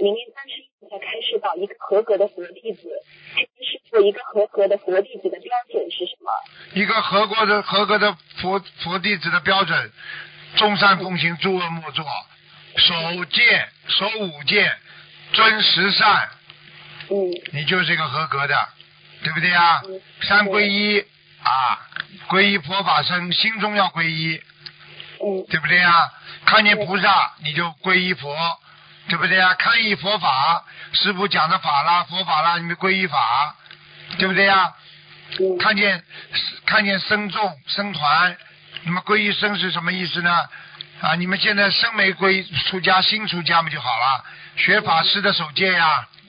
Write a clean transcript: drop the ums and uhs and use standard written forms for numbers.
明年31才开始找一个合格的佛弟子，是做一个合格的佛弟子的标准是什么？ 一个合格的佛弟子的标准，众善奉行，诸恶莫作，守戒守5戒，遵10善，你就是一个合格的，对不对啊？3皈依啊，皈依佛法僧，心中要皈依，对不对啊？看见菩萨你就皈依佛，对不对啊？看依佛法，师父讲的法啦，佛法啦，你们皈依法，对不对啊？看见僧众僧团，那么皈依僧是什么意思呢？啊，你们现在僧没出家，新出家嘛就好了，学法师的守戒呀，